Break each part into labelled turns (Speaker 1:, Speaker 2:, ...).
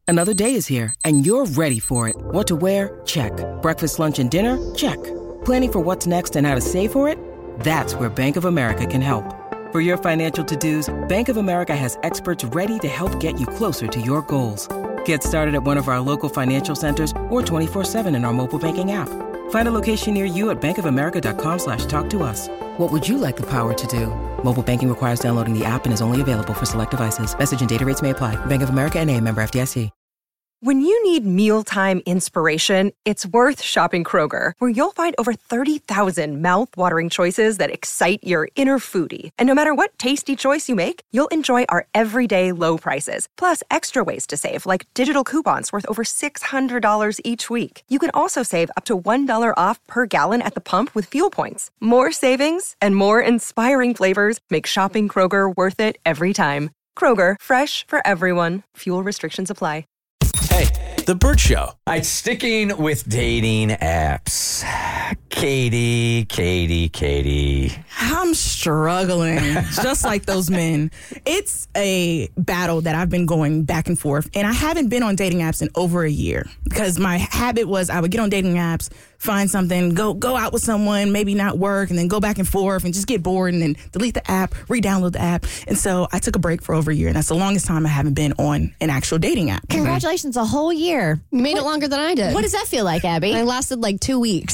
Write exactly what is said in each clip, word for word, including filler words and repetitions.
Speaker 1: Another day is here, and you're ready for it. What to wear? Check. Breakfast, lunch, and dinner? Check. Planning for what's next and how to save for it? That's where Bank of America can help. For your financial to-dos, Bank of America has experts ready to help get you closer to your goals. Get started at one of our local financial centers or twenty-four seven in our mobile banking app. Find a location near you at bankofamerica.com slash talk to us. What would you like the power to do? Mobile banking requires downloading the app and is only available for select devices. Message and data rates may apply. Bank of America N A, member F D I C.
Speaker 2: When you need mealtime inspiration, it's worth shopping Kroger, where you'll find over thirty thousand mouth-watering choices that excite your inner foodie. And no matter what tasty choice you make, you'll enjoy our everyday low prices, plus extra ways to save, like digital coupons worth over six hundred dollars each week. You can also save up to one dollar off per gallon at the pump with fuel points. More savings and more inspiring flavors make shopping Kroger worth it every time. Kroger, fresh for everyone. Fuel restrictions apply.
Speaker 3: Hey,
Speaker 4: The Bert Show.
Speaker 3: all right, sticking with dating apps. Katie, Katie, Katie.
Speaker 5: I'm struggling, just like those men. It's a battle that I've been going back and forth, and I haven't been on dating apps in over a year because my habit was I would get on dating apps, find something, go go out with someone, maybe not work, and then go back and forth and just get bored and then delete the app, re-download the app. And so I took a break for over a year, and that's the longest time I haven't been on an actual dating app.
Speaker 6: Congratulations, a whole year.
Speaker 7: You made it longer than I did.
Speaker 6: What does that feel like, Abby?
Speaker 7: I lasted like two weeks.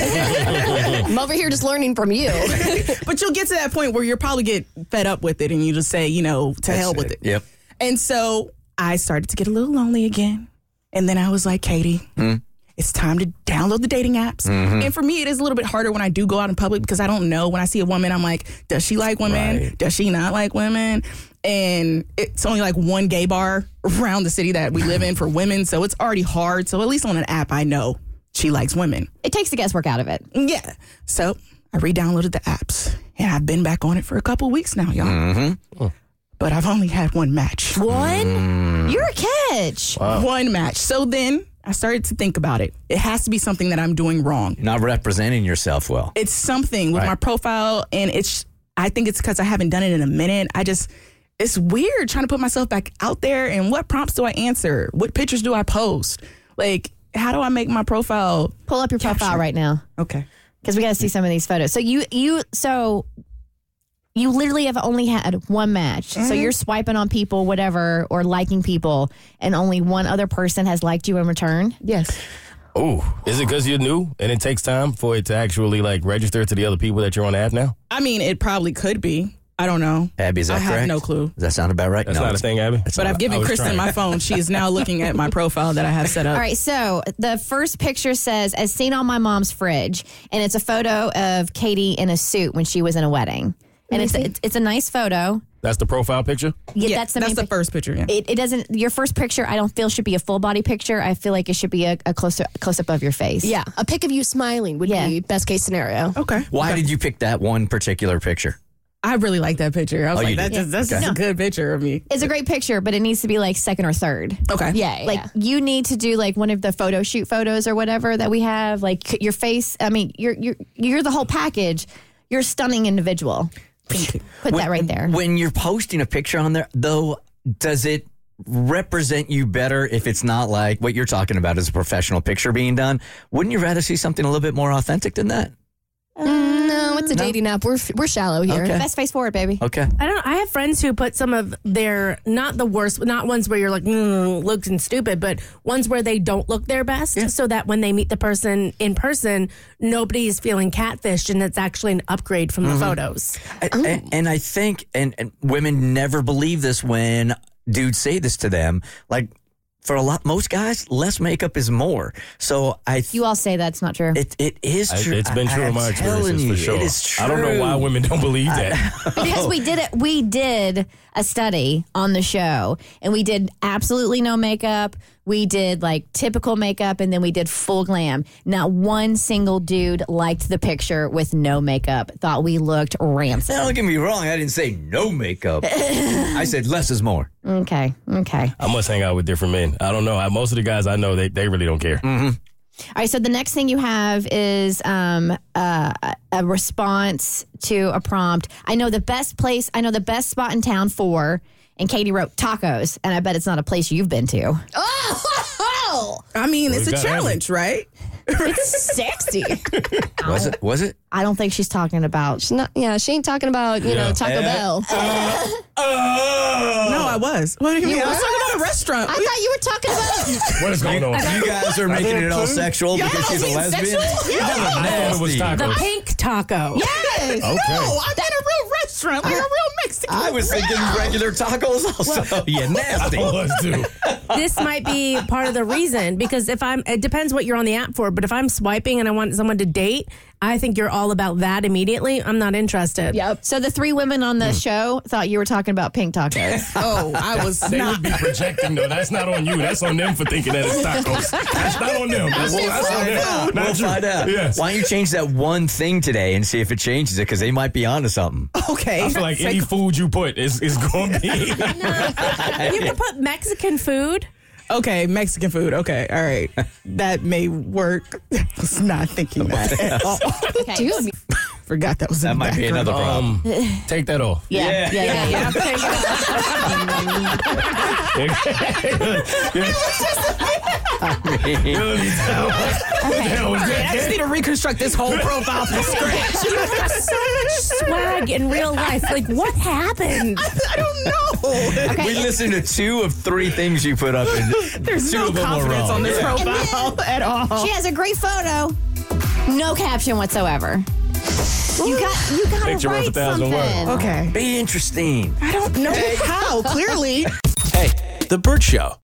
Speaker 7: I'm over here just learning from you.
Speaker 5: But you'll get to that point where you'll probably get fed up with it and you just say, you know, to
Speaker 3: That's
Speaker 5: hell with
Speaker 3: it.
Speaker 5: it.
Speaker 3: Yep.
Speaker 5: And so I started to get a little lonely again. And then I was like, Katie,
Speaker 3: Mm.
Speaker 5: it's time to download the dating apps.
Speaker 3: Mm-hmm.
Speaker 5: And for me, it is a little bit harder when I do go out in public because I don't know. When I see a woman, I'm like, does she like women?
Speaker 3: Right.
Speaker 5: Does she not like women? And it's only like one gay bar around the city that we live in for women. So it's already hard. So at least on an app, I know she likes women.
Speaker 6: It takes the guesswork out of it.
Speaker 5: Yeah. So I re-downloaded the apps. And I've been back on it for a couple of weeks now, y'all.
Speaker 3: Mm-hmm.
Speaker 5: But I've only had one match.
Speaker 6: One? You're a catch.
Speaker 5: One match. So then I started to think about it. It has to be something that I'm doing wrong.
Speaker 3: Not representing yourself well.
Speaker 5: It's something with
Speaker 3: Right.
Speaker 5: my profile, and it's. I think it's because I haven't done it in a minute. I just, it's weird trying to put myself back out there. And what prompts do I answer? What pictures do I post? Like, how do I make my profile?
Speaker 6: Pull up your profile
Speaker 5: Capture.
Speaker 6: right now
Speaker 5: Okay.
Speaker 6: because we got to see some of these photos. So you, you, so you literally have only had one match. So you're swiping on people, whatever, or liking people, and only one other person has liked you in return.
Speaker 5: Yes.
Speaker 4: Oh, is it because you're new and it takes time for it to actually like register to the other people that you're on the app now?
Speaker 5: I mean, it probably could be. I don't know.
Speaker 3: Abby, is that
Speaker 5: I
Speaker 3: correct?
Speaker 5: have no clue.
Speaker 3: Does that sound about right?
Speaker 4: That's
Speaker 3: no,
Speaker 4: not a
Speaker 3: it's-
Speaker 4: thing, Abby.
Speaker 5: But I've
Speaker 4: I
Speaker 5: given
Speaker 4: was
Speaker 5: Kristen
Speaker 4: trying.
Speaker 5: my phone. She is now looking at my profile that I have set up.
Speaker 6: All right, so the first picture says, as seen on my mom's fridge, and it's a photo of Katie in a suit when she was in a wedding. And it's a, it's, it's a nice photo.
Speaker 4: That's the profile picture?
Speaker 6: Yeah,
Speaker 5: Yeah,
Speaker 6: that's the
Speaker 5: that's
Speaker 6: main
Speaker 5: the
Speaker 6: pic-
Speaker 5: first picture. Yeah.
Speaker 6: It, it doesn't. Your first picture, I don't feel should be a full body picture. I feel like it should be a, a close close up of your face.
Speaker 7: Yeah, a pic of you smiling would
Speaker 6: Yeah.
Speaker 7: be best case scenario.
Speaker 5: Okay.
Speaker 3: Why did you pick that one particular picture?
Speaker 5: I really like that picture. I was
Speaker 3: Oh,
Speaker 5: like,
Speaker 3: you
Speaker 5: that
Speaker 3: did?
Speaker 5: just, that's
Speaker 3: Okay.
Speaker 5: just a good picture of me.
Speaker 6: It's a great picture, but it needs to be like second or third.
Speaker 5: Okay.
Speaker 7: Yeah,
Speaker 6: Like
Speaker 7: yeah.
Speaker 6: you need to do like one of the photo shoot photos or whatever that we have. Like your face. I mean, you're you're you're the whole package. You're a stunning individual.
Speaker 5: Thank you.
Speaker 6: Put that right there.
Speaker 3: When you're posting a picture on there, though, does it represent you better if it's not like what you're talking about as a professional picture being done? Wouldn't you rather see something a little bit more authentic than that?
Speaker 7: No, it's a dating app. We're we're shallow here.
Speaker 3: Okay.
Speaker 6: Best face forward, baby.
Speaker 3: Okay.
Speaker 8: I don't. I have friends who put some of their not the worst, not ones where you're like mm, looking stupid, but ones where they don't look their best, so that when they meet the person in person, nobody's feeling catfished, and it's actually an upgrade from the photos.
Speaker 3: I- and, and I think, and, and women never believe this when dudes say this to them, like, for a lot, most guys, less makeup is more. So I, th-
Speaker 6: You all say that's not true.
Speaker 3: it it is
Speaker 4: I-
Speaker 3: true.
Speaker 4: It's been true
Speaker 3: I,
Speaker 4: in my
Speaker 3: I'm telling
Speaker 4: experiences
Speaker 3: you,
Speaker 4: for sure.
Speaker 3: It is true.
Speaker 4: I don't know why women don't believe that.
Speaker 6: Because we did it, we did a study on the show, and we did absolutely no makeup. We did like typical makeup, and then we did full glam. Not one single dude liked the picture with no makeup. Thought we looked rancid.
Speaker 3: Now, don't get me wrong. I didn't say no makeup. I said less is more.
Speaker 6: Okay, okay.
Speaker 4: I must hang out with different men. I don't know. I, most of the guys I know, they, they really don't care.
Speaker 6: All right, so the next thing you have is um, uh, a response to a prompt. I know the best place, I know the best spot in town for, and Katie wrote tacos, and I bet it's not a place you've been to.
Speaker 7: Oh, real.
Speaker 5: I mean, it's
Speaker 4: We
Speaker 5: a
Speaker 4: got
Speaker 5: challenge, right?
Speaker 7: It's sexy.
Speaker 3: Was it? Was it?
Speaker 6: I don't think she's talking about.
Speaker 7: She's not, yeah, she ain't talking about, you
Speaker 4: Yeah.
Speaker 7: know, Taco
Speaker 3: Eh.
Speaker 7: Bell.
Speaker 5: No, I was. What do you, mean? I was
Speaker 7: were?
Speaker 5: talking about a restaurant.
Speaker 7: I thought you were talking about.
Speaker 4: What is going on?
Speaker 3: You guys are making it all sexual
Speaker 5: Y'all
Speaker 3: because she's a
Speaker 5: being
Speaker 3: lesbian.
Speaker 5: sexual?
Speaker 3: Y'all are
Speaker 4: I thought it was
Speaker 3: nasty.
Speaker 4: tacos.
Speaker 8: The pink taco.
Speaker 5: Yes.
Speaker 4: Okay.
Speaker 5: No, I'm at a real restaurant, like a real Mexican.
Speaker 3: I was thinking regular tacos also. Yeah, nasty.
Speaker 4: I was too.
Speaker 8: This might be part of the reason because if I'm, it depends what you're on the app for, but if I'm swiping and I want someone to date, I think you're all about that immediately. I'm not interested.
Speaker 7: Yep.
Speaker 6: So the three women on the show thought you were talking about pink tacos.
Speaker 5: Oh, I was
Speaker 4: They
Speaker 5: not.
Speaker 4: would be projecting though. That's not on you. That's on them for thinking that it's tacos. That's not on them. That's,
Speaker 3: We'll
Speaker 4: that's on
Speaker 3: find
Speaker 4: them.
Speaker 3: out.
Speaker 4: Not
Speaker 3: We'll
Speaker 4: you.
Speaker 3: find out.
Speaker 4: Yes.
Speaker 3: Why don't you change that one thing today and see if it changes it? Because they might be onto something.
Speaker 5: Okay.
Speaker 4: I feel like any food you put is, is going to be.
Speaker 8: You can put Mexican food.
Speaker 5: Okay, Mexican food. Okay, all right. That may work. I was not thinking that at all.
Speaker 7: Dude,
Speaker 5: Forgot that was in
Speaker 3: That
Speaker 5: the
Speaker 3: might be
Speaker 5: background.
Speaker 3: another problem.
Speaker 4: Um, take that off.
Speaker 6: Yeah, yeah, yeah. yeah,
Speaker 4: Really, what the hell was
Speaker 5: I
Speaker 4: that?
Speaker 5: just need to reconstruct this whole profile from scratch.
Speaker 8: You have so much swag in real life. Like, what happened?
Speaker 5: I don't know.
Speaker 3: We listened to two of three things you put up, and
Speaker 5: There's
Speaker 3: two
Speaker 5: no
Speaker 3: of them were
Speaker 5: confidence
Speaker 3: wrong.
Speaker 5: on this
Speaker 3: Yeah.
Speaker 5: profile at all.
Speaker 6: She has a great photo. No caption whatsoever. You got you got to
Speaker 4: Picture worth a
Speaker 6: write
Speaker 4: thousand
Speaker 6: something.
Speaker 4: words.
Speaker 5: Okay.
Speaker 3: Be interesting.
Speaker 5: I don't know how, clearly.
Speaker 9: Hey, The Burt Show.